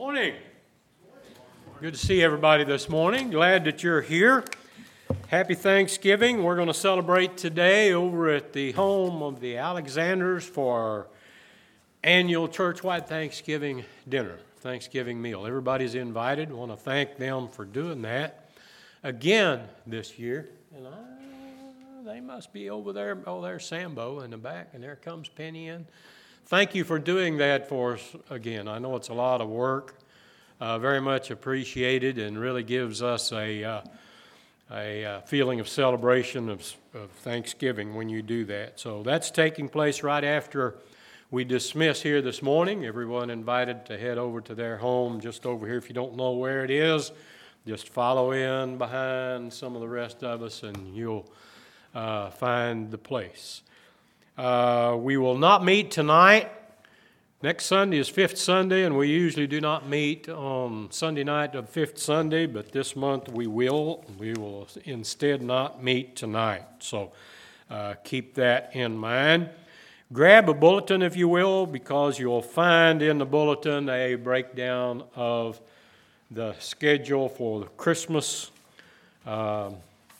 Morning. Good to see everybody this morning. Glad that you're here. Happy Thanksgiving. We're going to celebrate today over at the home of the Alexanders for our annual church-wide Thanksgiving dinner, Thanksgiving meal. Everybody's invited. I want to thank them for doing that again this year. And they must be over there. Oh, there's Sambo in the back, and there comes Penny in. Thank you for doing that for us again. I know it's a lot of work, very much appreciated, and really gives us a feeling of celebration of Thanksgiving when you do that. So that's taking place right after we dismiss here this morning. Everyone invited to head over to their home just over here. If you don't know where it is, just follow in behind some of the rest of us, and you'll find the place. We will not meet tonight. Next Sunday is Fifth Sunday, and we usually do not meet on Sunday night of Fifth Sunday, but this month we will. We will instead not meet tonight, so keep that in mind. Grab a bulletin, if you will, because you'll find in the bulletin a breakdown of the schedule for the Christmas, our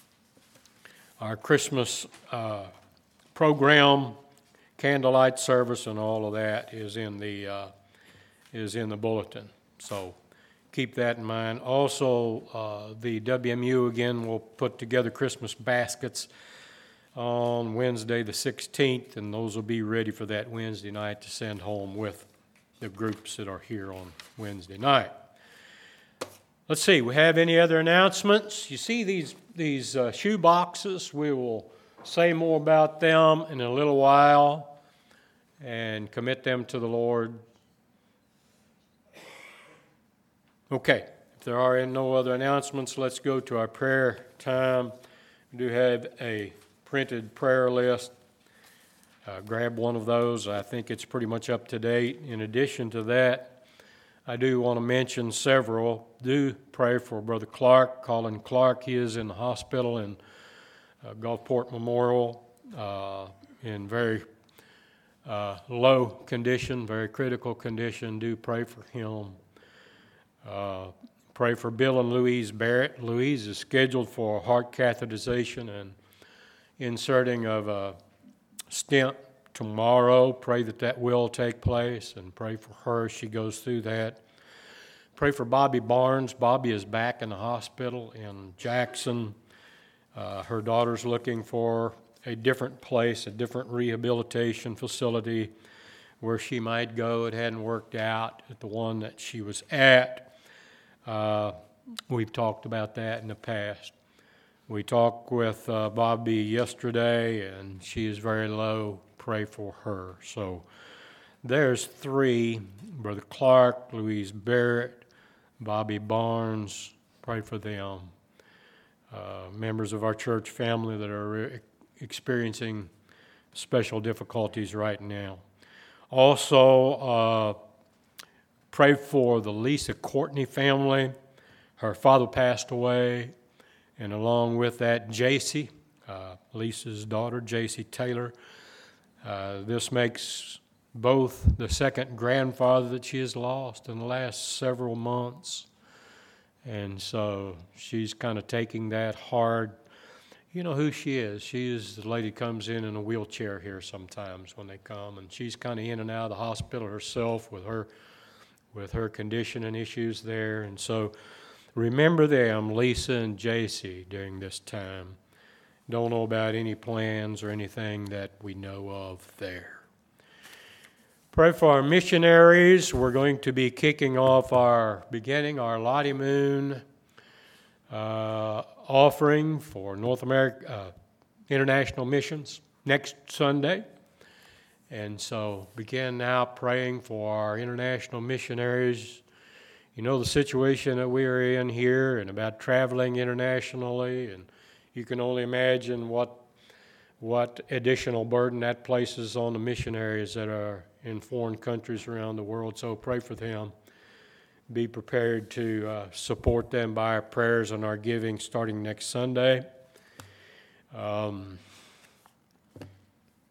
Christmas program, candlelight service, and all of that is in the bulletin. So keep that in mind. Also, the WMU again will put together Christmas baskets on Wednesday the 16th, and those will be ready for that Wednesday night to send home with the groups that are here on Wednesday night. Let's see, we have any other announcements? You see these shoe boxes. We will say more about them in a little while and commit them to the Lord. Okay, if there are no other announcements, let's go to our prayer time. We do have a printed prayer list. Grab one of those. I think it's pretty much up to date. In addition to that, I do want to mention several. Do pray for Brother Clark, Colin Clark. He is in the hospital in Gulfport Memorial in very low condition, very critical condition. Do pray for him. Pray for Bill and Louise Barrett. Louise is scheduled for heart catheterization and inserting of a stent tomorrow. Pray that will take place, and pray for her as she goes through that. Pray for Bobby Barnes. Bobby is back in the hospital in Jackson. Her daughter's looking for a different place, a different rehabilitation facility where she might go. It hadn't worked out at the one that she was at. We've talked about that in the past. We talked with Bobby yesterday, and she is very low. Pray for her. So there's three: Brother Clark, Louise Barrett, Bobby Barnes. Pray for them. Members of our church family that are experiencing special difficulties right now. Also, pray for the Lisa Courtney family. Her father passed away, and along with that, Jacy, Lisa's daughter, Jacy Taylor. This makes both the second grandfather that she has lost in the last several months. And so she's kind of taking that hard. You know who she is. She is the lady comes in a wheelchair here sometimes when they come, and she's kind of in and out of the hospital herself with her condition and issues there. And so remember them, Lisa and Jacy, during this time. Don't know about any plans or anything that we know of there. Pray for our missionaries. We're going to be kicking off beginning our Lottie Moon offering for North America International Missions next Sunday. And so begin now praying for our international missionaries. You know the situation that we are in here and about traveling internationally, and you can only imagine what additional burden that places on the missionaries that are in foreign countries around the world. So pray for them. Be prepared to support them by our prayers and our giving starting next Sunday.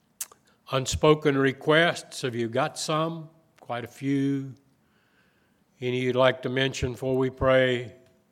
Unspoken requests, have you got some? Quite a few. Any you'd like to mention before we pray?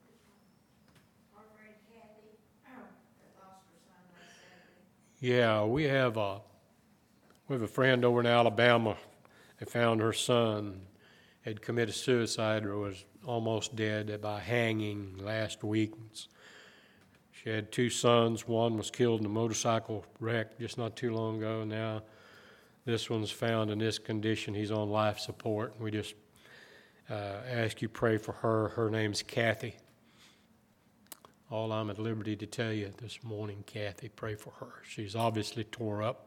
Yeah, we have a friend over in Alabama. They found her son had committed suicide or was almost dead by hanging last week. She had two sons. One was killed in a motorcycle wreck just not too long ago. Now this one's found in this condition. He's on life support. We just ask you pray for her. Her name's Kathy. All I'm at liberty to tell you this morning, Kathy, pray for her. She's obviously tore up.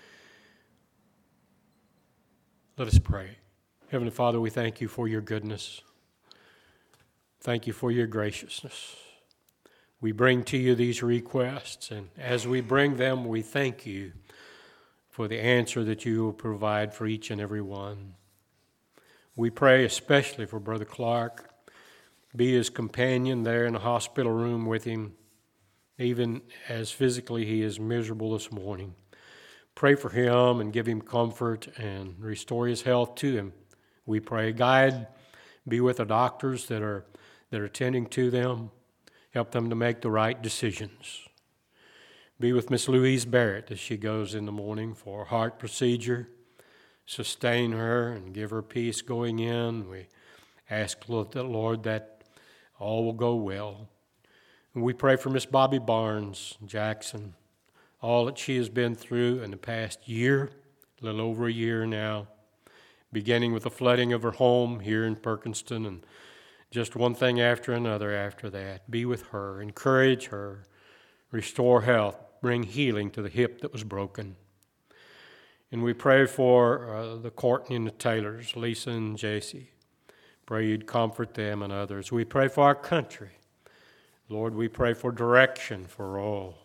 Let us pray. Heavenly Father, we thank you for your goodness. Thank you for your graciousness. We bring to you these requests, and as we bring them, we thank you for the answer that you will provide for each and every one. We pray especially for Brother Clark. Be his companion there in the hospital room with him, even as physically he is miserable this morning. Pray for him and give him comfort and restore his health to him. We pray, guide, be with the doctors that are attending to them. Help them to make the right decisions. Be with Miss Louise Barrett as she goes in the morning for a heart procedure. Sustain her and give her peace going in. We ask, Lord, that all will go well. And we pray for Miss Bobby Barnes Jackson, all that she has been through in the past year, a little over a year now, beginning with the flooding of her home here in Perkinston and just one thing after another after that. Be with her, encourage her, restore health, bring healing to the hip that was broken. And we pray for the Courtney and the Taylors, Lisa and JC. Pray you'd comfort them and others. We pray for our country. Lord, we pray for direction for all.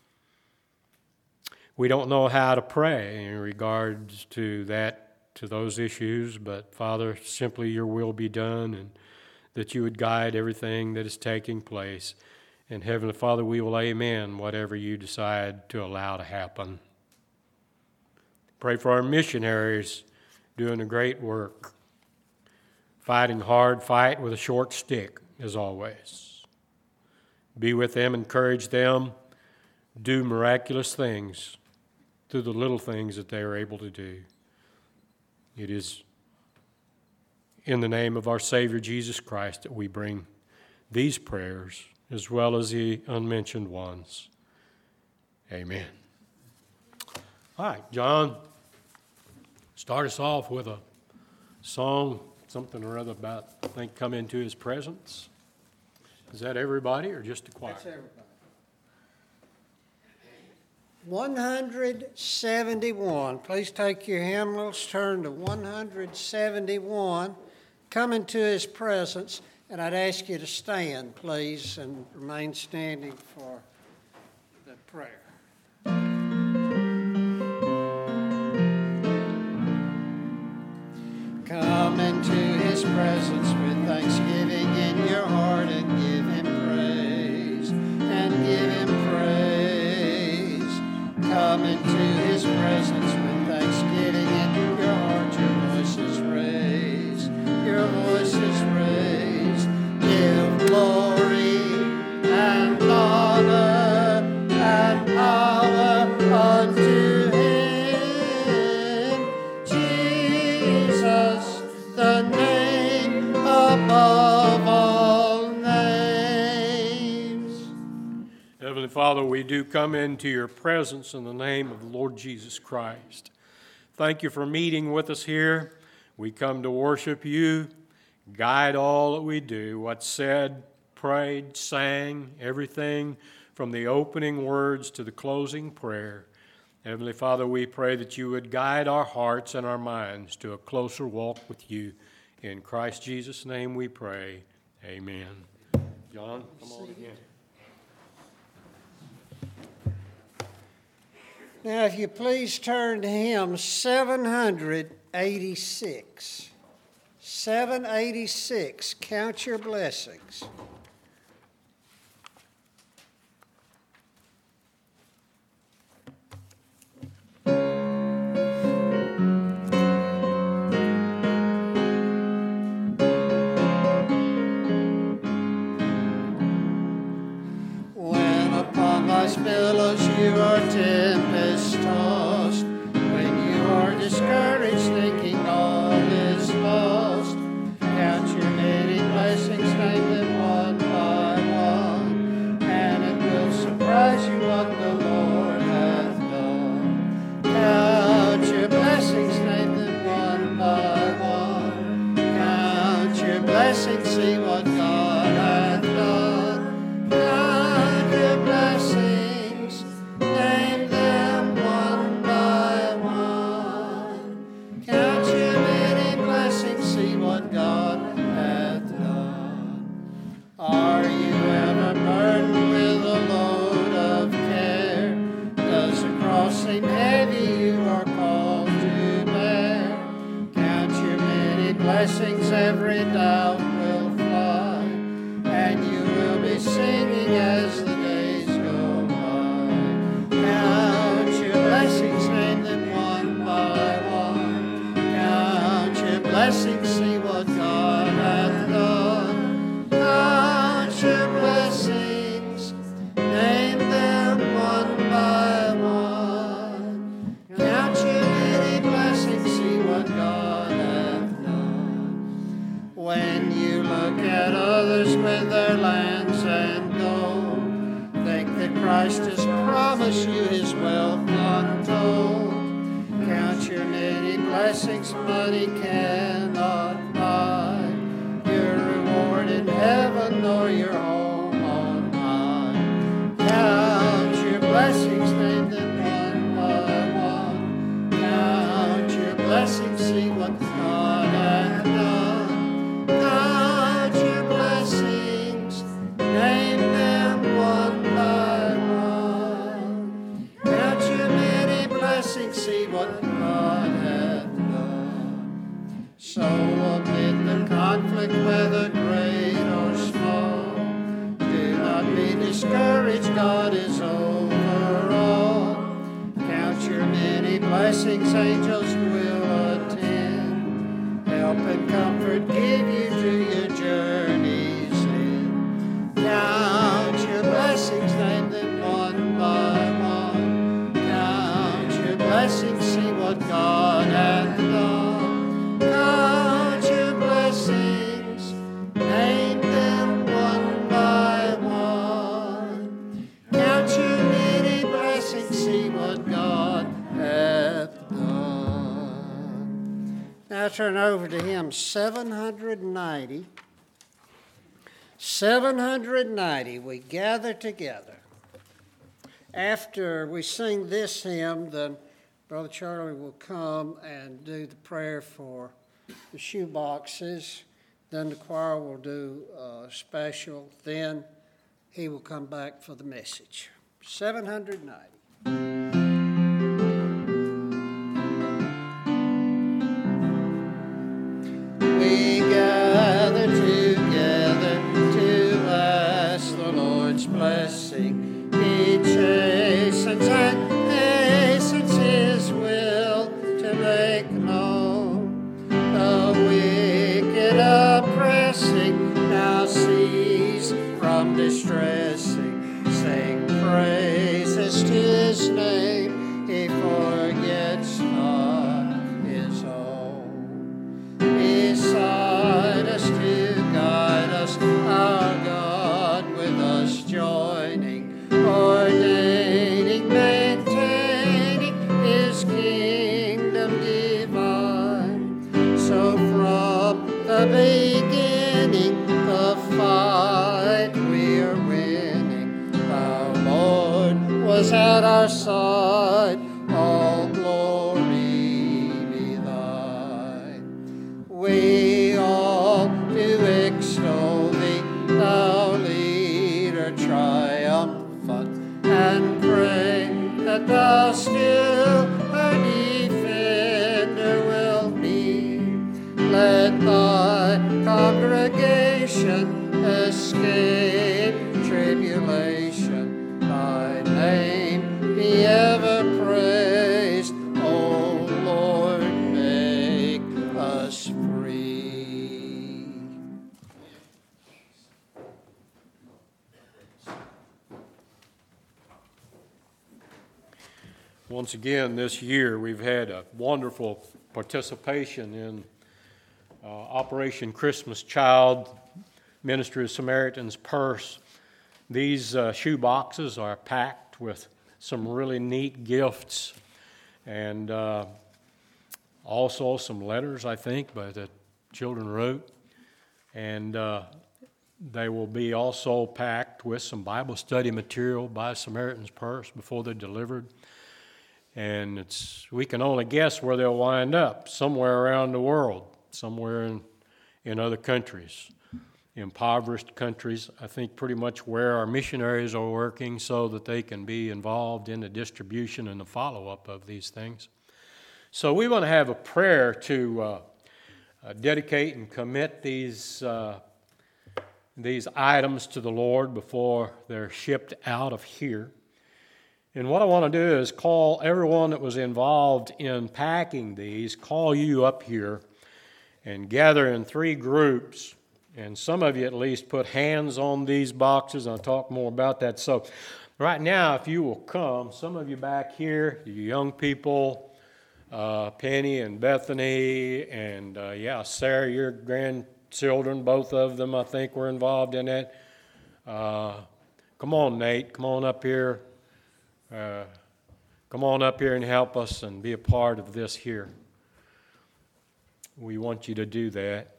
We don't know how to pray in regards to those issues, but Father, simply your will be done, and that you would guide everything that is taking place. And Heavenly Father, we will amen whatever you decide to allow to happen. Pray for our missionaries doing a great work, fighting hard fight with a short stick, as always. Be with them, encourage them, do miraculous things through the little things that they are able to do. It is in the name of our Savior Jesus Christ that we bring these prayers as well as the unmentioned ones. Amen. All right, John, start us off with a song, something or other about, I think, come into his presence. Is that everybody or just the choir? That's everybody. 171. Please take your hymnals, turn to 171, come into his presence, and I'd ask you to stand, please, and remain standing for the prayer. Come into his presence with thanksgiving in your heart and give him praise, and give him praise. Come into his presence with thanksgiving in your heart, your voice is raised, your voice is raised. Give glory and honor and power unto him, Jesus, the name above all names. Heavenly Father, we do come into your presence in the name of the Lord Jesus Christ. Thank you for meeting with us here. We come to worship you. Guide all that we do, what's said, prayed, sang, everything from the opening words to the closing prayer. Heavenly Father, we pray that you would guide our hearts and our minds to a closer walk with you. In Christ Jesus' name we pray. Amen. John, come on again. Now, if you please turn to hymn 786. 786, Count Your Blessings. blessings, see what God hath done. Count your blessings, name them one by one. Count your many blessings, see what God hath done. Are you ever burdened with a load of care? Does the cross seem heavy you are called to bear? Count your many blessings, every doubt will fly, and you will be singing as the days go by. Count your blessings, name them one by one. Count your blessings, see what God hath done. Count your blessings, name them one by one. Count your many blessings, see what God hath done. When you look at others with their lands and gold, think that Christ has promised you his wealth untold. Count your many blessings, money cannot buy your reward in heaven nor your home on high. Count your blessings, name them one by one. Count your blessings, see what God hath done. Count your blessings, name them one by one. Count your many blessings, see what God hath done. So amid the conflict, whether great or small, do not be discouraged, God is over all. Count your many blessings, angels will attend, help and comfort give you to your journey's end. Count your blessings, name them one by one. Count your blessings, see what God hath done. Count your blessings, name them one by one. Count your many blessings, see what God hath done. Now turn over to hymn 790. 790, we gather together. After we sing this hymn, then Brother Charlie will come and do the prayer for the shoe boxes. Then the choir will do a special. Then he will come back for the message. 790. We gather together to ask the Lord's blessing. He chastens and hastens his will to make known. The wicked oppressing now cease from distressing. Sing praises to his name. He forgets not his own. Beside us to guide us, our God with us joining, ordaining, maintaining his kingdom divine. So from the beginning, the fight we are winning. Our Lord was at our side, all glory be thine. We all do extol thee, thou leader triumphant, and pray that thou still our defender will be. Let thy congregation escape tribulation. Thy name be ever praised, O Lord, make us free. Once again, this year, we've had a wonderful participation in Operation Christmas Child, Ministry of Samaritan's Purse. These shoe boxes are packed with some really neat gifts, and also some letters, I think, that children wrote. And they will be also packed with some Bible study material by Samaritan's Purse before they're delivered. And we can only guess where they'll wind up, somewhere around the world, somewhere in other countries, impoverished countries, I think pretty much where our missionaries are working so that they can be involved in the distribution and the follow-up of these things. So we want to have a prayer to dedicate and commit these items to the Lord before they're shipped out of here. And what I want to do is call everyone that was involved in packing these, call you up here and gather in 3 groups. And some of you at least put hands on these boxes. I'll talk more about that. So right now, if you will come, some of you back here, you young people, Penny and Bethany, and Sarah, your grandchildren, both of them, I think, were involved in it. Come on, Nate, come on up here. Come on up here and help us and be a part of this here. We want you to do that.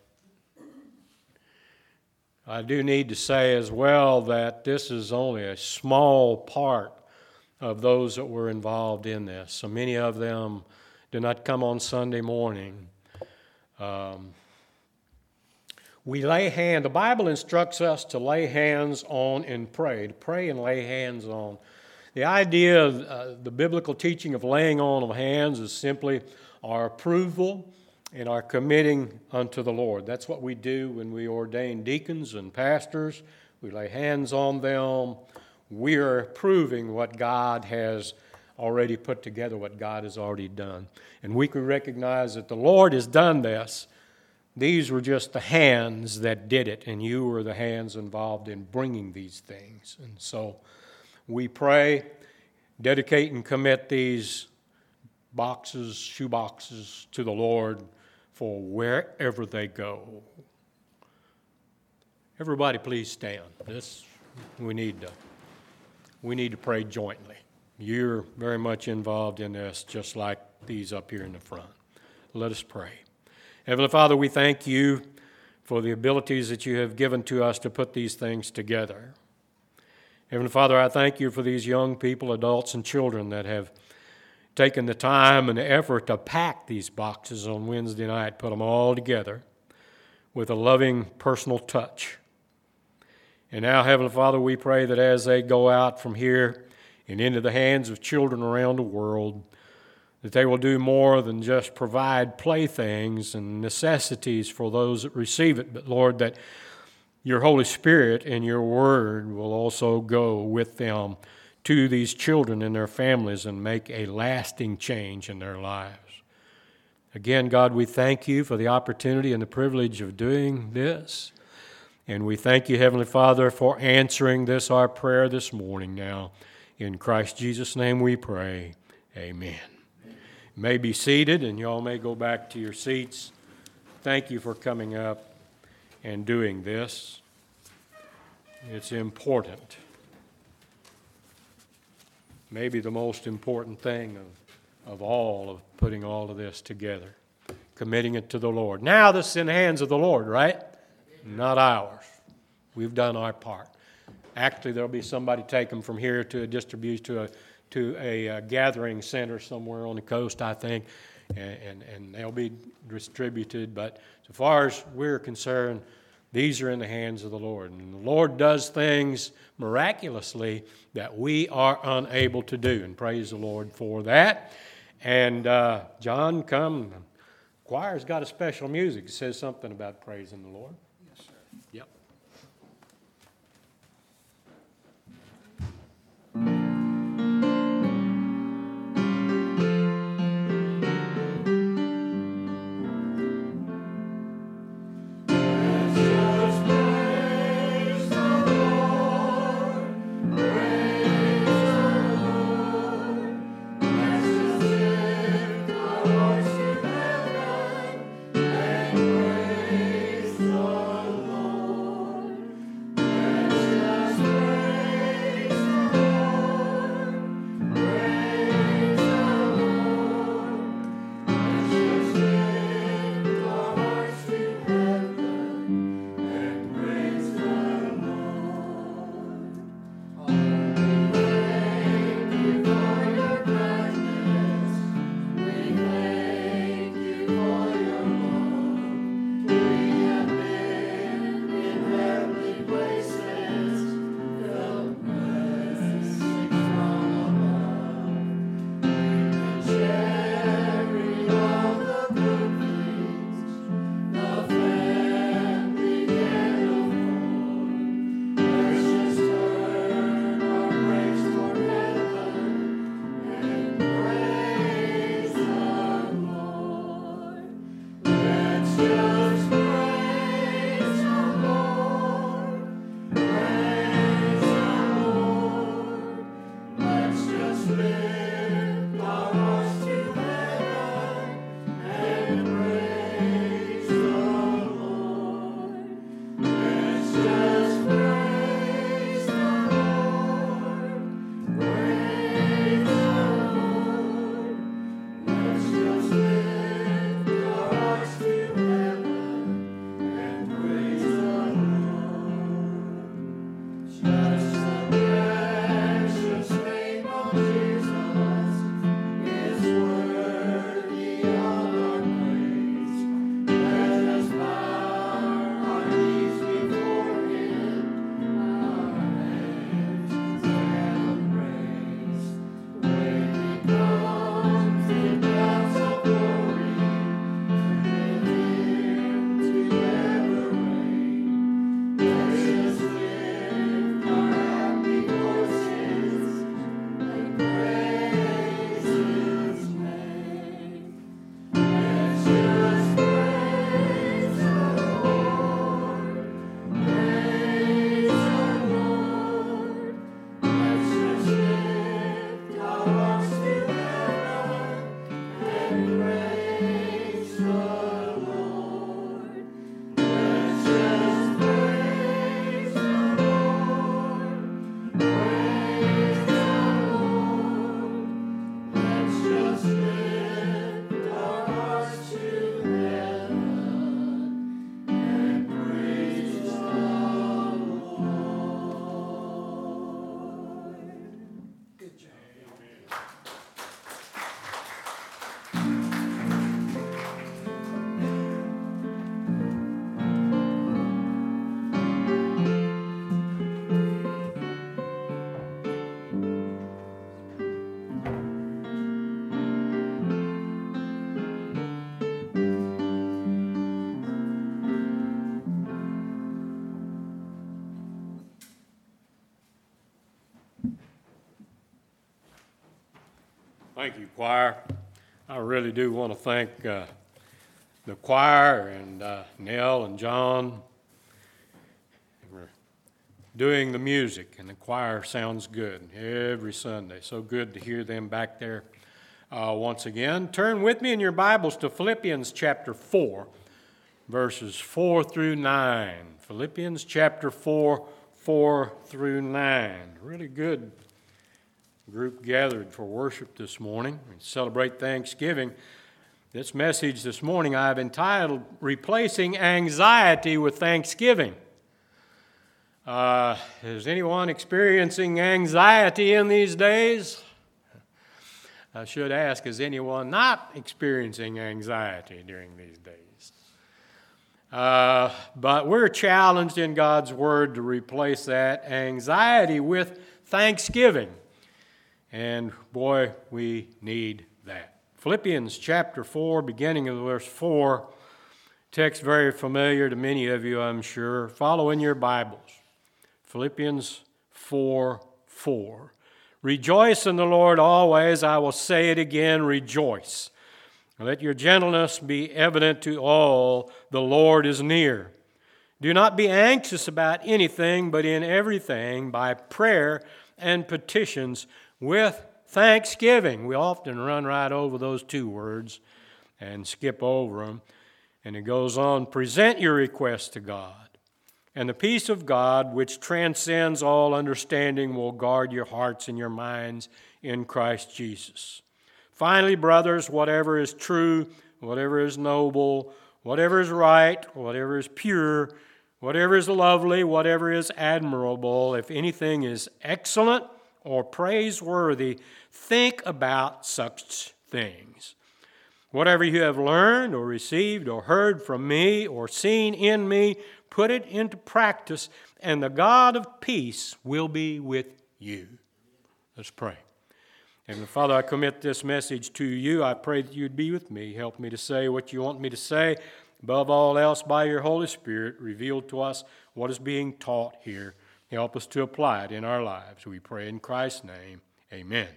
I do need to say as well that this is only a small part of those that were involved in this. So many of them do not come on Sunday morning. We lay hands. The Bible instructs us to lay hands on and pray, to pray and lay hands on. The idea of the biblical teaching of laying on of hands is simply our approval and our committing unto the Lord. That's what we do when we ordain deacons and pastors. We lay hands on them. We are approving what God has already put together, what God has already done. And we can recognize that the Lord has done this. These were just the hands that did it, and you were the hands involved in bringing these things. And so we pray, dedicate and commit these boxes, shoe boxes to the Lord for wherever they go. Everybody please stand. We need to pray jointly. You're very much involved in this, just like these up here in the front. Let us pray. Heavenly Father, we thank you for the abilities that you have given to us to put these things together. Heavenly Father, I thank you for these young people, adults and children that have taken the time and the effort to pack these boxes on Wednesday night, put them all together with a loving personal touch. And now, Heavenly Father, we pray that as they go out from here and into the hands of children around the world, that they will do more than just provide playthings and necessities for those that receive it, but Lord, that your Holy Spirit and your Word will also go with them to these children and their families and make a lasting change in their lives. Again, God, we thank you for the opportunity and the privilege of doing this. And we thank you, Heavenly Father, for answering this, our prayer this morning now. In Christ Jesus' name we pray. Amen. You may be seated, and you all may go back to your seats. Thank you for coming up and doing this. It's important. Maybe the most important thing of all of putting all of this together, committing it to the Lord. Now this is in the hands of the Lord, right? Not ours. We've done our part. Actually, there'll be somebody take them from here to distribute to a gathering center somewhere on the coast, I think, and they'll be distributed. But as far as we're concerned, these are in the hands of the Lord. And the Lord does things miraculously that we are unable to do. And praise the Lord for that. And John, come. The choir's got a special music. It says something about praising the Lord. Yes, sir. Yep. Thank you, choir. I really do want to thank the choir and Nell and John for doing the music, and the choir sounds good every Sunday. So good to hear them back there once again. Turn with me in your Bibles to Philippians chapter 4, verses 4 through 9. Philippians chapter 4, 4 through 9. Really good group gathered for worship this morning and celebrate Thanksgiving. This message this morning I've entitled Replacing Anxiety with Thanksgiving. Is anyone experiencing anxiety in these days? I should ask, is anyone not experiencing anxiety during these days? But we're challenged in God's Word to replace that anxiety with thanksgiving. And boy, we need that. Philippians chapter 4, beginning of verse 4, text very familiar to many of you, I'm sure. Follow in your Bibles. Philippians 4:4. Rejoice in the Lord always. I will say it again, rejoice. Let your gentleness be evident to all. The Lord is near. Do not be anxious about anything, but in everything, by prayer and petitions, with thanksgiving. We often run right over those two words and skip over them. And it goes on, present your requests to God. And the peace of God, which transcends all understanding, will guard your hearts and your minds in Christ Jesus. Finally, brothers, whatever is true, whatever is noble, whatever is right, whatever is pure, whatever is lovely, whatever is admirable, if anything is excellent or praiseworthy, think about such things. Whatever you have learned or received or heard from me or seen in me, put it into practice, and the God of peace will be with you. Let's pray. Heavenly Father, I commit this message to you. I pray that you'd be with me. Help me to say what you want me to say. Above all else, by your Holy Spirit, reveal to us what is being taught here. Help us to apply it in our lives. We pray in Christ's name. Amen.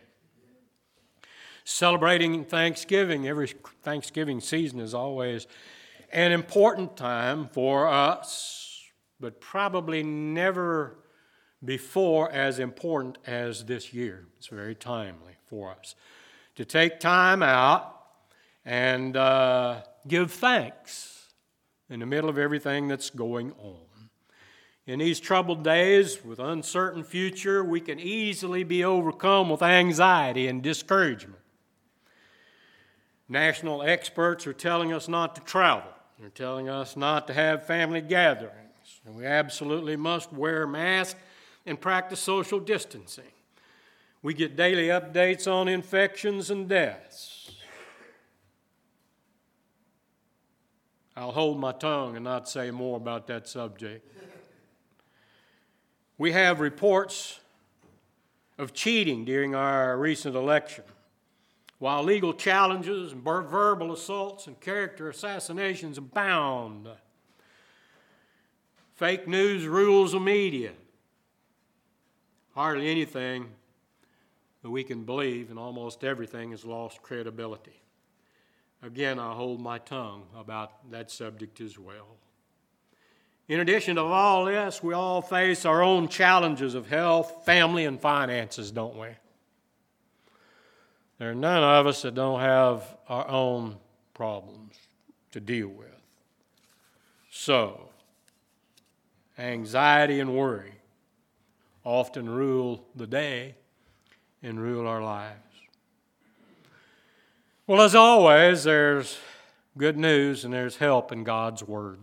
Celebrating Thanksgiving, every Thanksgiving season is always an important time for us, but probably never before as important as this year. It's very timely for us to take time out and give thanks in the middle of everything that's going on. In these troubled days with uncertain future, we can easily be overcome with anxiety and discouragement. National experts are telling us not to travel. They're telling us not to have family gatherings. And we absolutely must wear masks and practice social distancing. We get daily updates on infections and deaths. I'll hold my tongue and not say more about that subject. We have reports of cheating during our recent election, while legal challenges and verbal assaults and character assassinations abound. Fake news rules the media. Hardly anything that we can believe, and almost everything has lost credibility. Again, I hold my tongue about that subject as well. In addition to all this, we all face our own challenges of health, family, and finances, don't we? There are none of us that don't have our own problems to deal with. So, anxiety and worry often rule the day and rule our lives. Well, as always, there's good news and there's help in God's Word.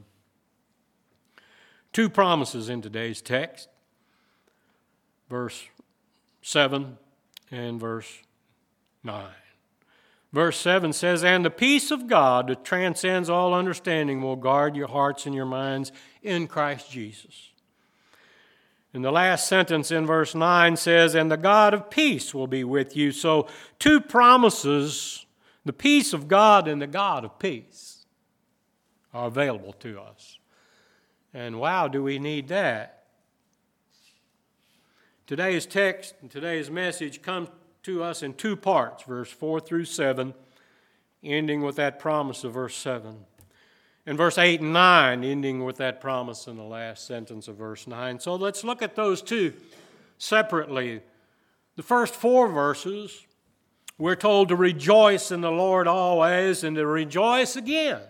Two promises in today's text, verse 7 and verse 9. Verse 7 says, and the peace of God that transcends all understanding will guard your hearts and your minds in Christ Jesus. And the last sentence in verse 9 says, and the God of peace will be with you. So two promises, the peace of God and the God of peace, are available to us. And wow, do we need that. Today's text and today's message comes to us in two parts, verse 4 through 7, ending with that promise of verse 7. And verse 8 and 9, ending with that promise in the last sentence of verse 9. So let's look at those two separately. The first 4 verses, we're told to rejoice in the Lord always and to rejoice again.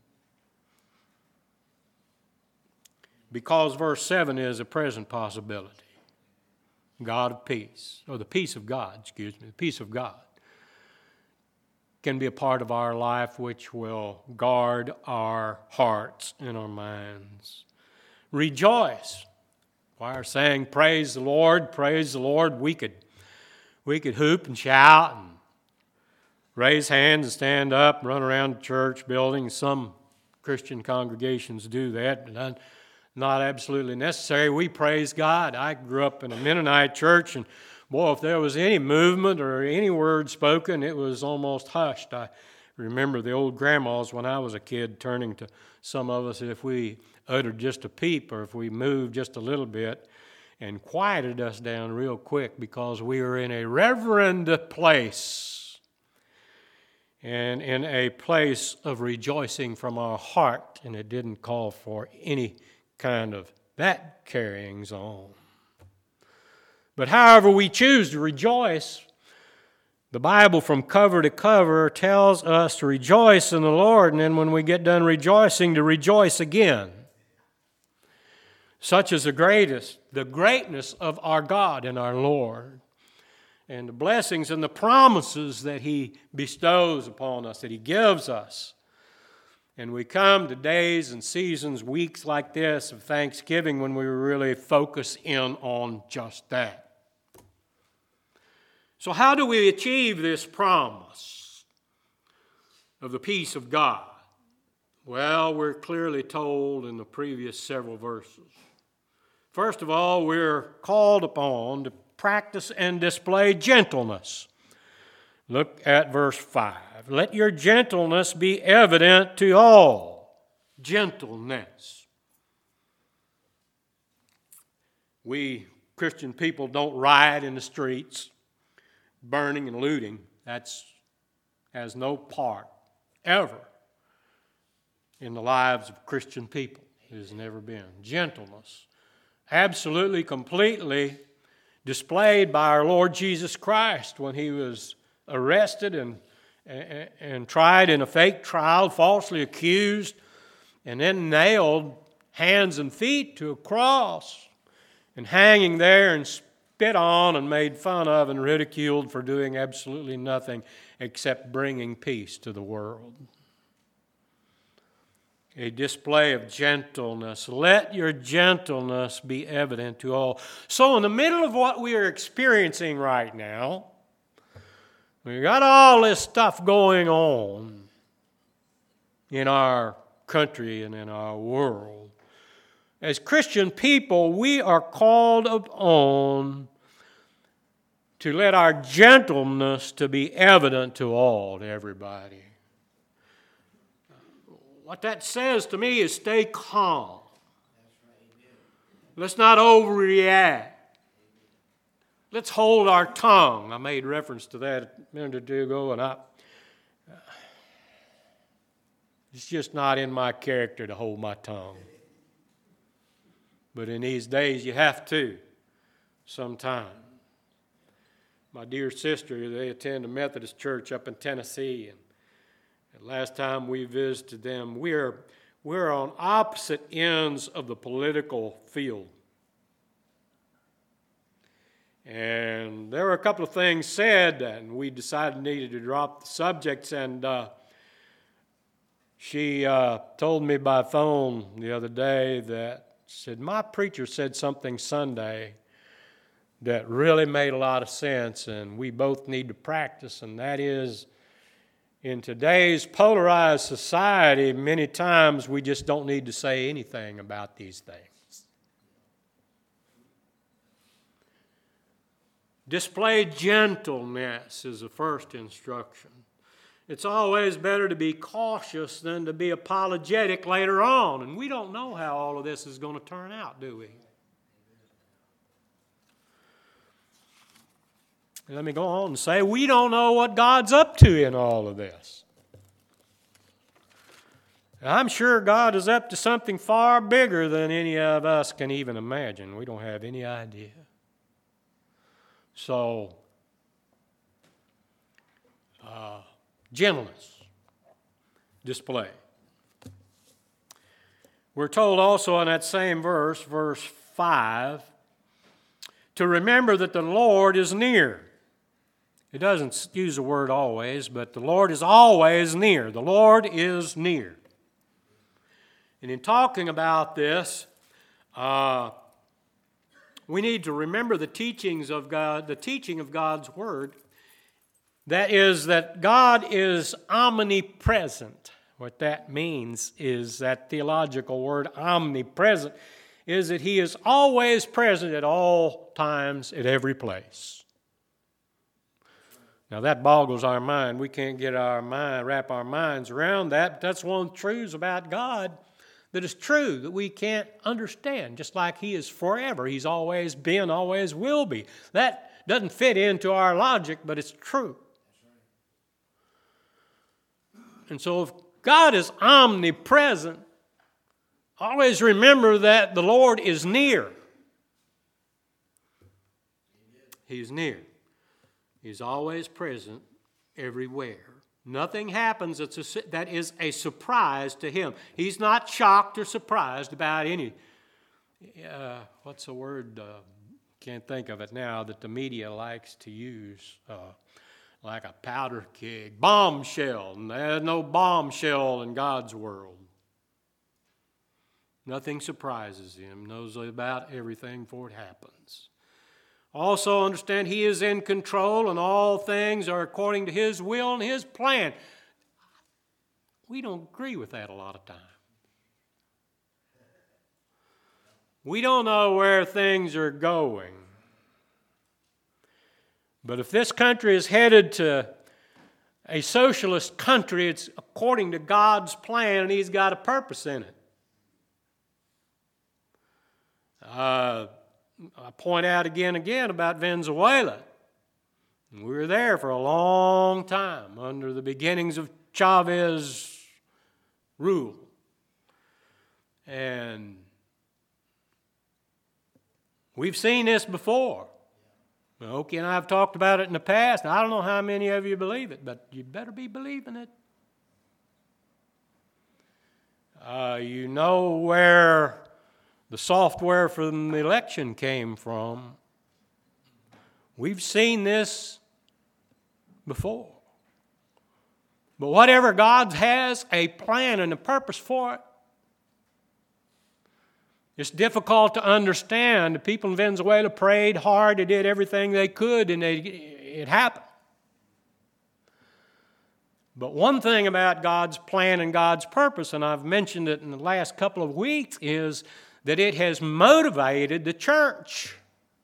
Because verse 7 is a present possibility. God of peace, or the peace of God, the peace of God can be a part of our life which will guard our hearts and our minds. Rejoice. Choir sang, praise the Lord, praise the Lord. We could hoop and shout and raise hands and stand up and run around the church building. Some Christian congregations do that, but not absolutely necessary. We praise God. I grew up in a Mennonite church, and boy, if there was any movement or any word spoken, it was almost hushed. I remember the old grandmas when I was a kid turning to some of us if we uttered just a peep or if we moved just a little bit, and quieted us down real quick because we were in a reverend place and in a place of rejoicing from our heart, and it didn't call for any kind of that carryings on. But however we choose to rejoice, the Bible from cover to cover tells us to rejoice in the Lord, and then when we get done rejoicing, to rejoice again. Such is the greatness of our God and our Lord, and the blessings and the promises that He bestows upon us, that He gives us. And we come to days and seasons, weeks like this of Thanksgiving when we really focus in on just that. So how do we achieve this promise of the peace of God? Well, we're clearly told in the previous several verses. First of all, we're called upon to practice and display gentleness. Look at verse 5. Let your gentleness be evident to all. Gentleness. We Christian people don't riot in the streets, burning and looting. That has no part ever in the lives of Christian people. It has never been. Gentleness. Absolutely, completely displayed by our Lord Jesus Christ when He was arrested and tried in a fake trial, falsely accused, and then nailed hands and feet to a cross and hanging there and spit on and made fun of and ridiculed for doing absolutely nothing except bringing peace to the world. A display of gentleness. Let your gentleness be evident to all. So in the middle of what we are experiencing right now, we got all this stuff going on in our country and in our world. As Christian people, we are called upon to let our gentleness to be evident to all, to everybody. What that says to me is stay calm. Let's not overreact. Let's hold our tongue. I made reference to that a minute or two ago, and it's just not in my character to hold my tongue. But in these days, you have to sometime. My dear sister, they attend a Methodist church up in Tennessee, and last time we visited them, we're on opposite ends of the political field. And there were a couple of things said, and we decided needed to drop the subjects, and she told me by phone the other day that, said, my preacher said something Sunday that really made a lot of sense, and we both need to practice, and that is, in today's polarized society, many times we just don't need to say anything about these things. Display gentleness is the first instruction. It's always better to be cautious than to be apologetic later on, and we don't know how all of this is going to turn out, do we? Let me go on and say, we don't know what God's up to in all of this. I'm sure God is up to something far bigger than any of us can even imagine. We don't have any idea. So, gentleness, display. We're told also in that same verse, verse 5, to remember that the Lord is near. It doesn't use the word always, but the Lord is always near. The Lord is near. And in talking about this, we need to remember the teachings of God, the teaching of God's Word. That is that God is omnipresent. What that means is that theological word omnipresent is that He is always present at all times, at every place. Now that boggles our mind. We can't wrap our minds around that. But that's one of the truths about God that is true, that we can't understand. Just like He is forever. He's always been, always will be. That doesn't fit into our logic, but it's true. And so if God is omnipresent, always remember that the Lord is near. He's near. He's always present everywhere. Nothing happens that is a surprise to Him. He's not shocked or surprised about any, what's the word, can't think of it now, that the media likes to use, like a powder keg, bombshell. And there's no bombshell in God's world. Nothing surprises Him. Knows about everything before it happens. Also understand He is in control and all things are according to His will and His plan. We don't agree with that a lot of time. We don't know where things are going. But if this country is headed to a socialist country, it's according to God's plan and He's got a purpose in it. I point out again about Venezuela. We were there for a long time under the beginnings of Chavez rule. And we've seen this before. Okie and I have talked about it in the past. I don't know how many of you believe it, but you better be believing it. You know where the software from the election came from. We've seen this before. But whatever God has a plan and a purpose for it, it's difficult to understand. The people in Venezuela prayed hard, they did everything they could, and it happened. But one thing about God's plan and God's purpose, and I've mentioned it in the last couple of weeks, is that it has motivated the church.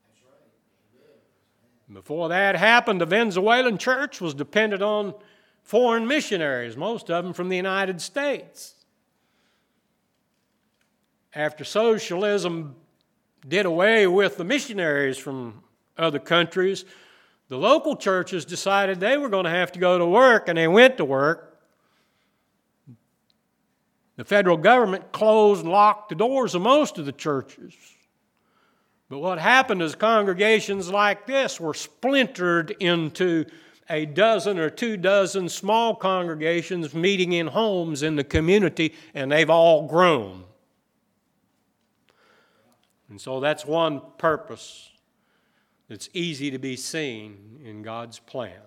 Before that happened, the Venezuelan church was dependent on foreign missionaries, most of them from the United States. After socialism did away with the missionaries from other countries, the local churches decided they were going to have to go to work, and they went to work. The federal government closed and locked the doors of most of the churches. But what happened is congregations like this were splintered into a dozen or 2 dozen small congregations meeting in homes in the community, and they've all grown. And so that's one purpose that's easy to be seen in God's plan.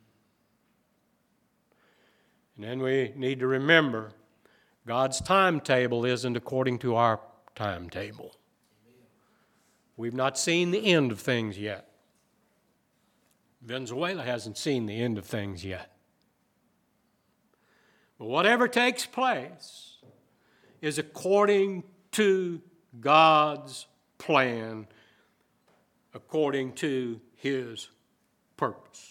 And then we need to remember God's timetable isn't according to our timetable. We've not seen the end of things yet. Venezuela hasn't seen the end of things yet. But whatever takes place is according to God's plan, according to His purpose.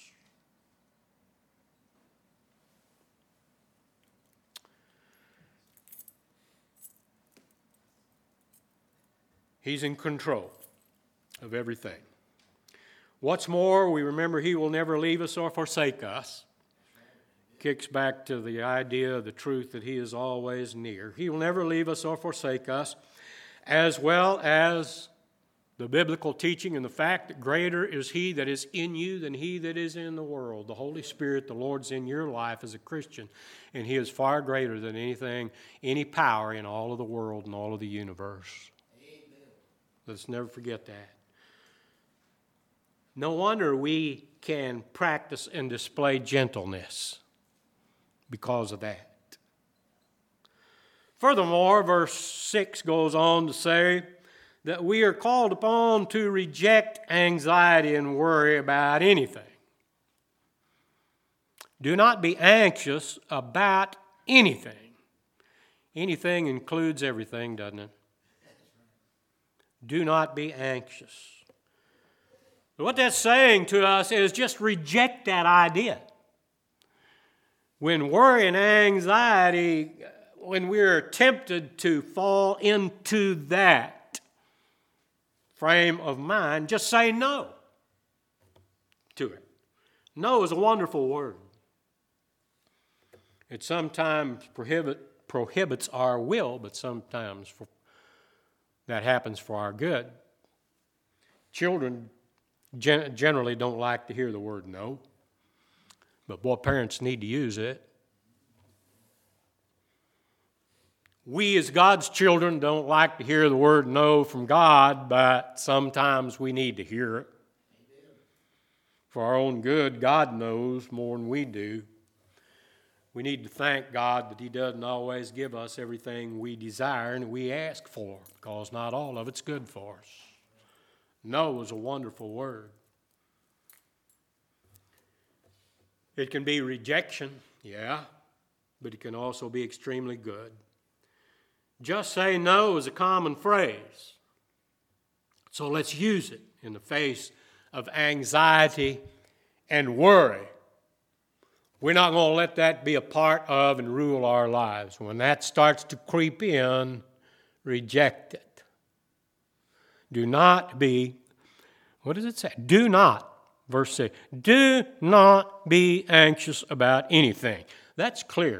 He's in control of everything. What's more, we remember He will never leave us or forsake us. Kicks back to the idea of the truth that He is always near. He will never leave us or forsake us, as well as the biblical teaching and the fact that greater is He that is in you than he that is in the world. The Holy Spirit, the Lord's in your life as a Christian, and He is far greater than anything, any power in all of the world and all of the universe. Amen. Let's never forget that. No wonder we can practice and display gentleness because of that. Furthermore, verse 6 goes on to say that we are called upon to reject anxiety and worry about anything. Do not be anxious about anything. Anything includes everything, doesn't it? Do not be anxious. What that's saying to us is just reject that idea. When worry and anxiety, when we're tempted to fall into that frame of mind, just say no to it. No is a wonderful word. It sometimes prohibits our will, but sometimes that happens for our good. Children generally don't like to hear the word no, but boy, parents need to use it. We as God's children don't like to hear the word no from God, but sometimes we need to hear it. For our own good, God knows more than we do. We need to thank God that He doesn't always give us everything we desire and we ask for, because not all of it's good for us. No is a wonderful word. It can be rejection, yeah, but it can also be extremely good. Just say no is a common phrase. So let's use it in the face of anxiety and worry. We're not going to let that be a part of and rule our lives. When that starts to creep in, reject it. Do not be, what does it say? Do not, verse 6, do not be anxious about anything. That's clear.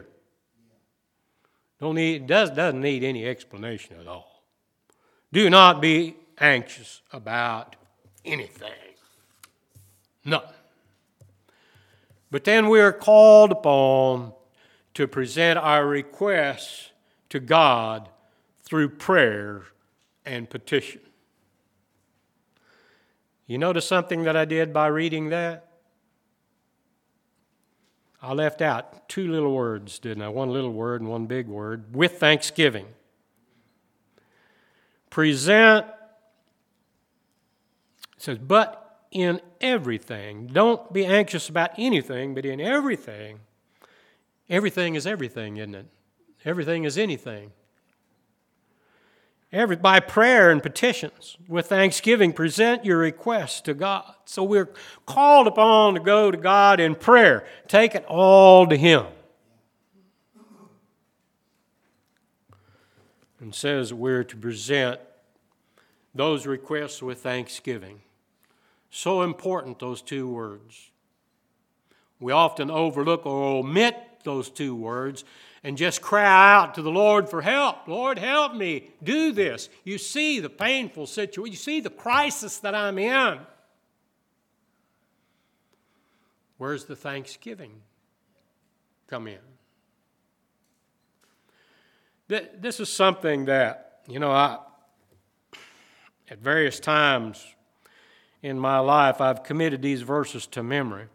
Doesn't need any explanation at all. Do not be anxious about anything. Nothing. But then we are called upon to present our requests to God through prayer and petition. You notice something that I did by reading that? I left out two little words, didn't I? One little word and one big word. With thanksgiving. Present, it says, but in everything. Don't be anxious about anything, but in everything. Everything is everything, isn't it? Everything is anything. By prayer and petitions, with thanksgiving, present your requests to God. So we're called upon to go to God in prayer. Take it all to Him. And says we're to present those requests with thanksgiving. So important, those two words. We often overlook or omit those two words and just cry out to the Lord for help. Lord, help me do this. You see the painful situation. You see the crisis that I'm in. Where's the thanksgiving come in? This is something that, at various times in my life, I've committed these verses to memory.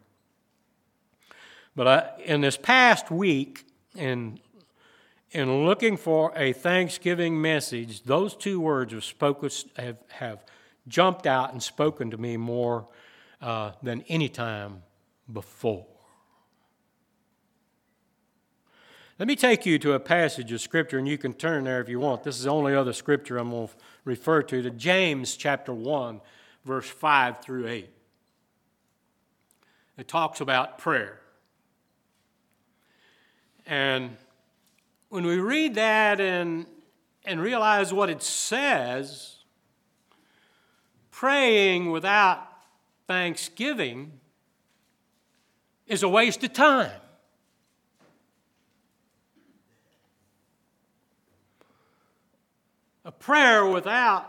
But in this past week, in looking for a Thanksgiving message, those two words have jumped out and spoken to me more than any time before. Let me take you to a passage of Scripture, and you can turn there if you want. This is the only other Scripture I'm going to refer to James chapter 1, verse 5 through 8. It talks about prayer. And when we read that and realize what it says, praying without thanksgiving is a waste of time. A prayer without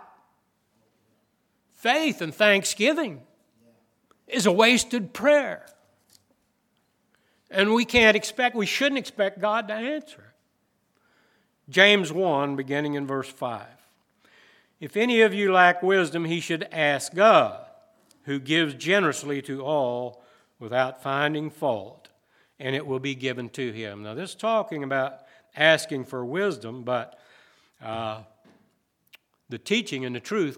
faith and thanksgiving is a wasted prayer. And we shouldn't expect God to answer. James 1, beginning in verse 5. If any of you lack wisdom, he should ask God, who gives generously to all without finding fault, and it will be given to him. Now, this is talking about asking for wisdom, but the teaching and the truth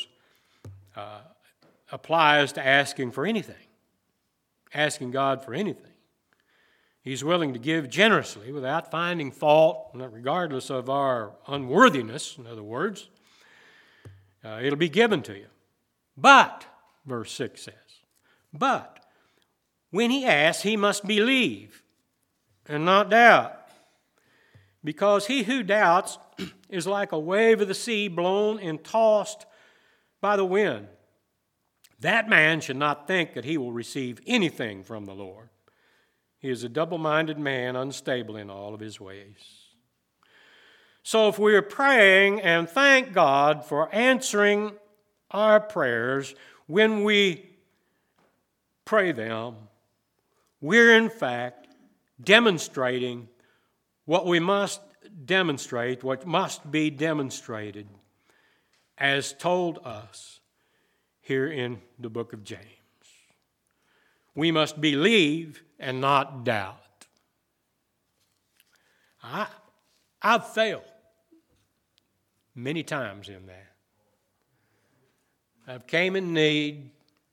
applies to asking for anything, asking God for anything. He's willing to give generously without finding fault, regardless of our unworthiness, in other words. It'll be given to you. But, verse 6 says, but when he asks, he must believe and not doubt. Because he who doubts is like a wave of the sea blown and tossed by the wind. That man should not think that he will receive anything from the Lord. He is a double-minded man, unstable in all of his ways. So if we are praying and thank God for answering our prayers, when we pray them, we're in fact demonstrating what we must demonstrate, what must be demonstrated, as told us here in the book of James. We must believe and not doubt. I've failed many times in that. I've came in need,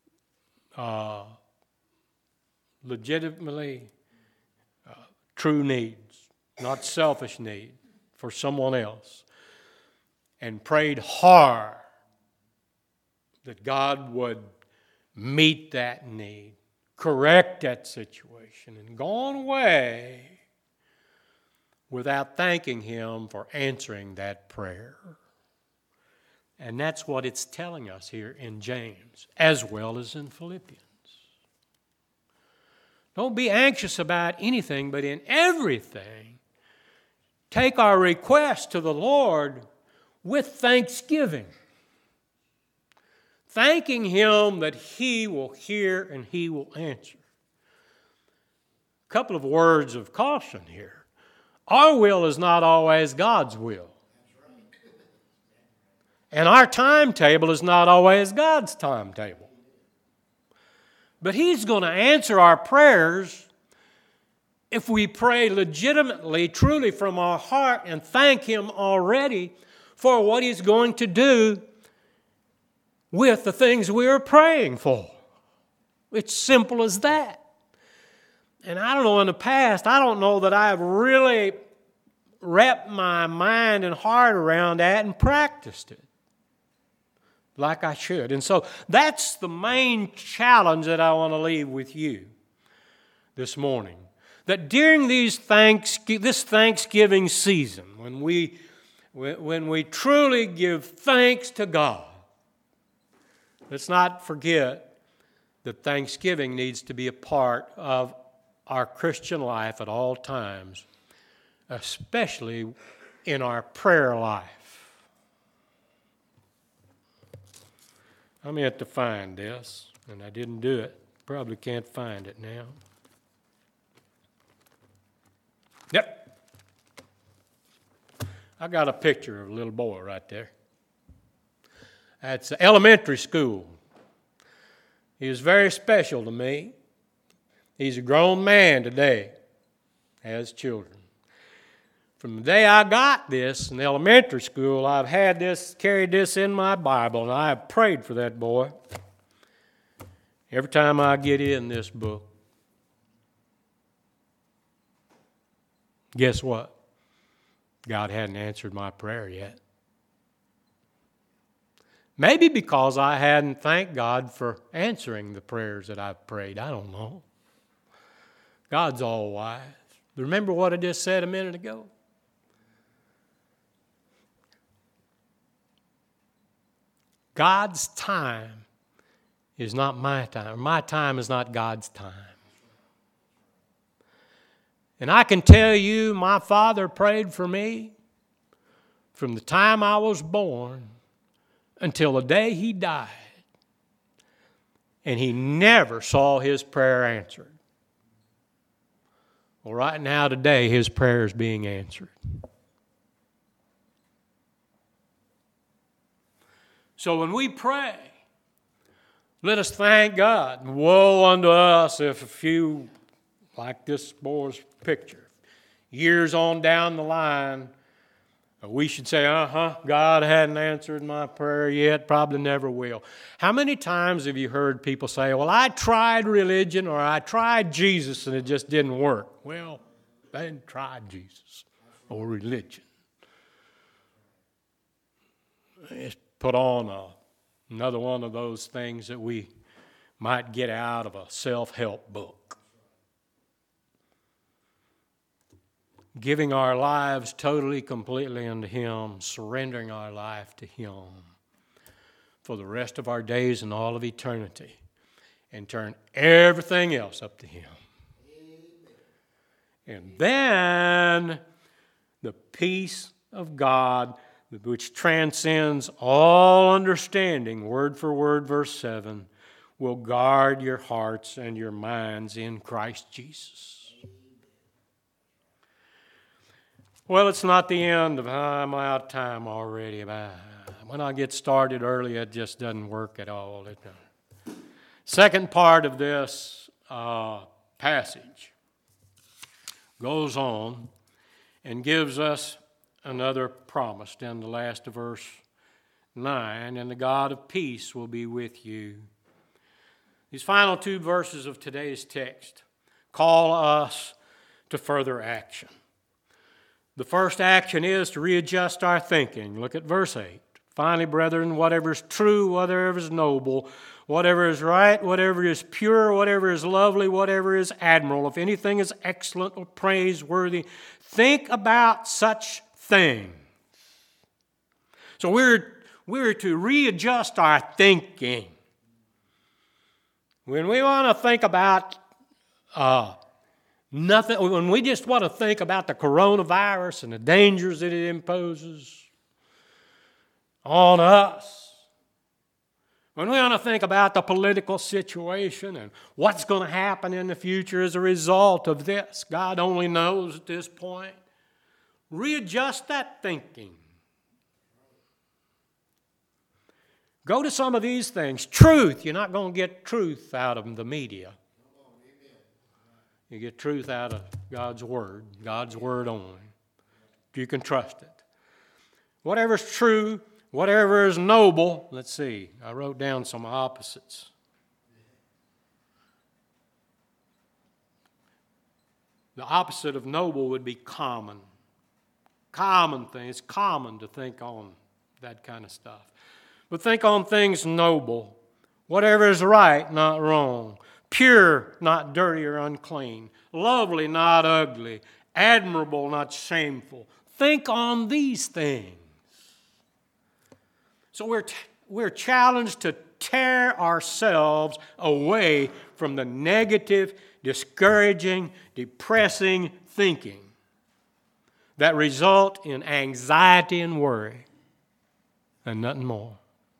legitimately true needs, not selfish need for someone else, and prayed hard that God would meet that need, correct that situation, and gone away without thanking Him for answering that prayer. And that's what it's telling us here in James, as well as in Philippians. Don't be anxious about anything, but in everything, take our request to the Lord with thanksgiving, thanking Him that He will hear and He will answer. A couple of words of caution here. Our will is not always God's will. And our timetable is not always God's timetable. But He's going to answer our prayers if we pray legitimately, truly from our heart, and thank Him already for what He's going to do with the things we are praying for. It's simple as that. And I don't know, in the past, I don't know that I've really wrapped my mind and heart around that and practiced it like I should. And so that's the main challenge that I want to leave with you this morning. That during this Thanksgiving season, when we truly give thanks to God, let's not forget that Thanksgiving needs to be a part of our Christian life at all times, especially in our prayer life. I'm going to have to find this, and I didn't do it. Probably can't find it now. Yep. I got a picture of a little boy right there. That's elementary school. He was very special to me. He's a grown man today, has children. From the day I got this in elementary school, I've had this, carried this in my Bible, and I have prayed for that boy every time I get in this book. Guess what? God hadn't answered my prayer yet. Maybe because I hadn't thanked God for answering the prayers that I've prayed. I don't know. God's all wise. Remember what I just said a minute ago? God's time is not my time. My time is not God's time. And I can tell you, my father prayed for me from the time I was born until the day he died. And he never saw his prayer answered. Well, right now, today, his prayer is being answered. So when we pray, let us thank God. Woe unto us if a few, like this boy's picture, years on down the line, we should say, God hadn't answered my prayer yet, probably never will. How many times have you heard people say, well, I tried religion or I tried Jesus and it just didn't work? Well, they didn't try Jesus or religion. It's put on another one of those things that we might get out of a self-help book. Giving our lives totally, completely unto Him, surrendering our life to Him for the rest of our days and all of eternity, and turn everything else up to Him. And then the peace of God, which transcends all understanding, word for word, verse 7, will guard your hearts and your minds in Christ Jesus. Well, it's not the end of I'm out of time already. When I get started early, it just doesn't work at all. Second part of this passage goes on and gives us another promise in the last of verse 9, and the God of peace will be with you. These final two verses of today's text call us to further action. The first action is to readjust our thinking. Look at verse 8. Finally, brethren, whatever is true, whatever is noble, whatever is right, whatever is pure, whatever is lovely, whatever is admirable, if anything is excellent or praiseworthy, think about such things. So we're to readjust our thinking. When we want to think about nothing, when we just want to think about the coronavirus and the dangers that it imposes on us, when we want to think about the political situation and what's going to happen in the future as a result of this, God only knows at this point, readjust that thinking. Go to some of these things. Truth, you're not going to get truth out of the media. You get truth out of God's Word only. You can trust it. Whatever is true, whatever is noble, let's see, I wrote down some opposites. The opposite of noble would be common. Common thing. It's common to think on that kind of stuff. But think on things noble. Whatever is right, not wrong. Pure, not dirty or unclean. Lovely, not ugly. Admirable, not shameful. Think on these things. So we're challenged to tear ourselves away from the negative, discouraging, depressing thinking that result in anxiety and worry and nothing more.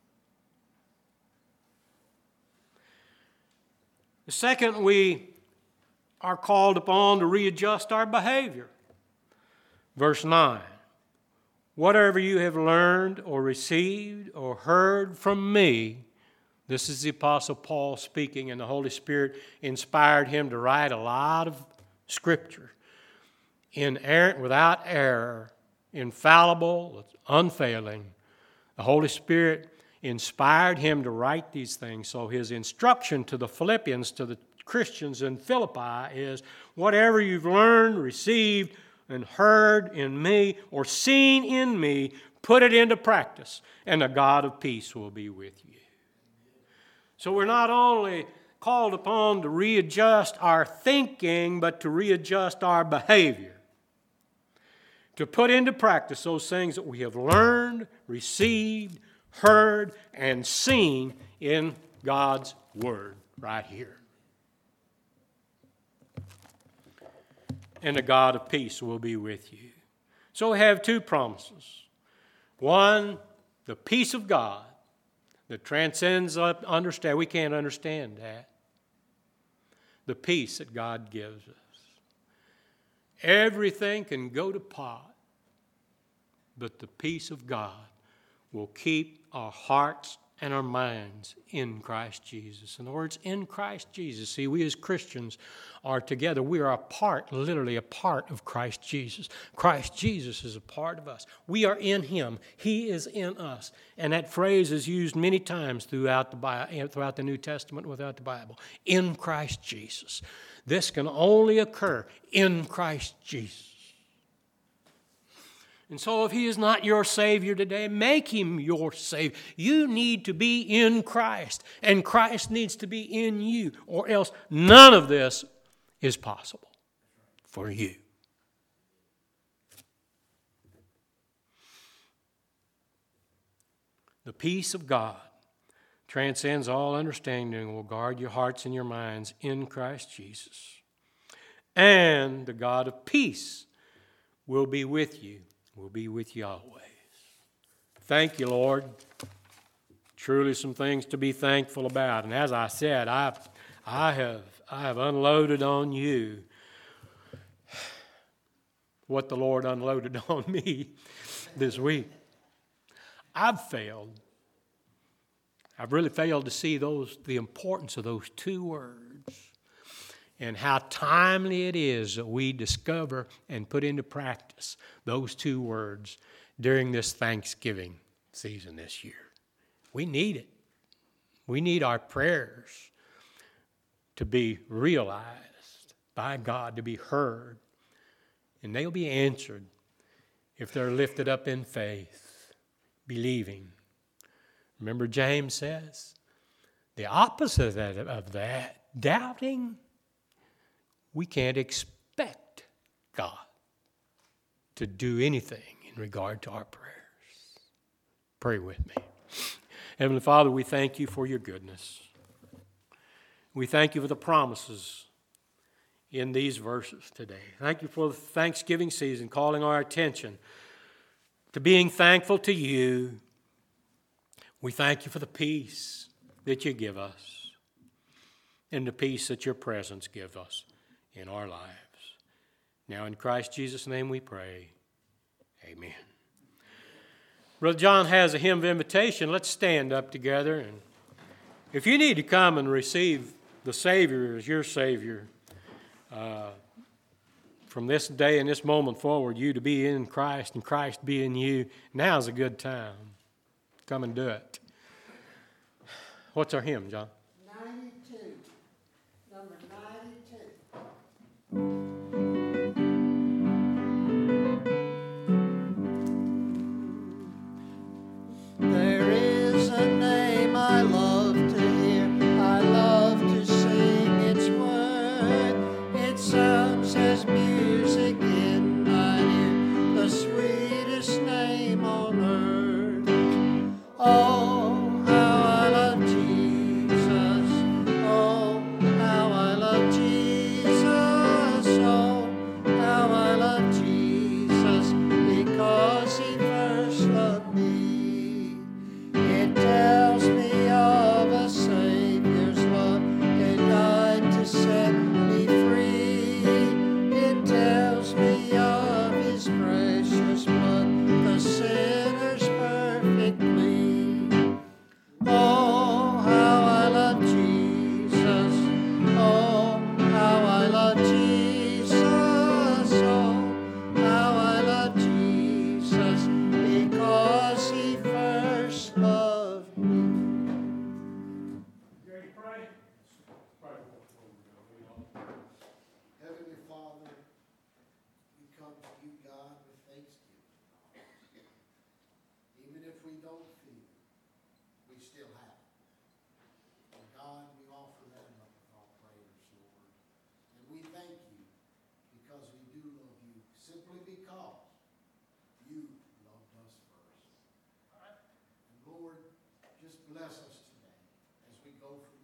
The second, we are called upon to readjust our behavior. Verse 9, whatever you have learned or received or heard from me, this is the Apostle Paul speaking, and the Holy Spirit inspired him to write a lot of Scripture. Inerrant, without error, infallible, unfailing. The Holy Spirit inspired him to write these things. So his instruction to the Philippians, to the Christians in Philippi is, whatever you've learned, received, and heard in me, or seen in me, put it into practice, and the God of peace will be with you. So we're not only called upon to readjust our thinking, but to readjust our behavior. To put into practice those things that we have learned, received, heard, and seen in God's word right here. And the God of peace will be with you. So we have two promises. One, the peace of God that transcends understanding. We can't understand that. The peace that God gives us. Everything can go to pot, but the peace of God will keep our hearts and our minds in Christ Jesus. In other words, in Christ Jesus. See, we as Christians are together. We are a part, literally a part of Christ Jesus. Christ Jesus is a part of us. We are in Him. He is in us. And that phrase is used many times throughout the New Testament, without the Bible. In Christ Jesus. This can only occur in Christ Jesus. And so if He is not your Savior today, make Him your Savior. You need to be in Christ, and Christ needs to be in you, or else none of this is possible for you. The peace of God transcends all understanding and will guard your hearts and your minds in Christ Jesus. And the God of peace will be with you. Will be with you always. Thank you, Lord. Truly some things to be thankful about. And as I said, I have unloaded on you what the Lord unloaded on me this week. I've really failed to see the importance of those two words. And how timely it is that we discover and put into practice those two words during this Thanksgiving season this year. We need it. We need our prayers to be realized by God, to be heard. And they'll be answered if they're lifted up in faith, believing. Remember, James says, the opposite of that, doubting. We can't expect God to do anything in regard to our prayers. Pray with me. Heavenly Father, we thank you for your goodness. We thank you for the promises in these verses today. Thank you for the Thanksgiving season calling our attention to being thankful to you. We thank you for the peace that you give us and the peace that your presence gives us in our lives. Now in Christ Jesus' name we pray. Amen. Brother John has a hymn of invitation. Let's stand up together. And if you need to come and receive the Savior as your Savior, from this day and this moment forward, you to be in Christ and Christ be in you, now's a good time. Come and do it. What's our hymn, John? 92. Number 92. There is a name I love to hear. I love to sing its word. It sounds as music in my ear, the sweetest name on earth. Oh, how I love Jesus. Oh, how I love Jesus. Oh, how I love Jesus, because He first loved me. It tells me of a Savior's love that died to set me free. It tells me of His precious blood, the sinner's perfect plea. Oh, how I love Jesus. Oh, how I love Jesus. Oh, how I love Jesus, because He first loved me. Heavenly Father, we come to you, God, with thanksgiving. Even if we don't feel it, we still have it. And God, we offer that up with our prayers, Lord. And we thank you because we do love you, simply because you loved us first. And Lord, just bless us today as we go from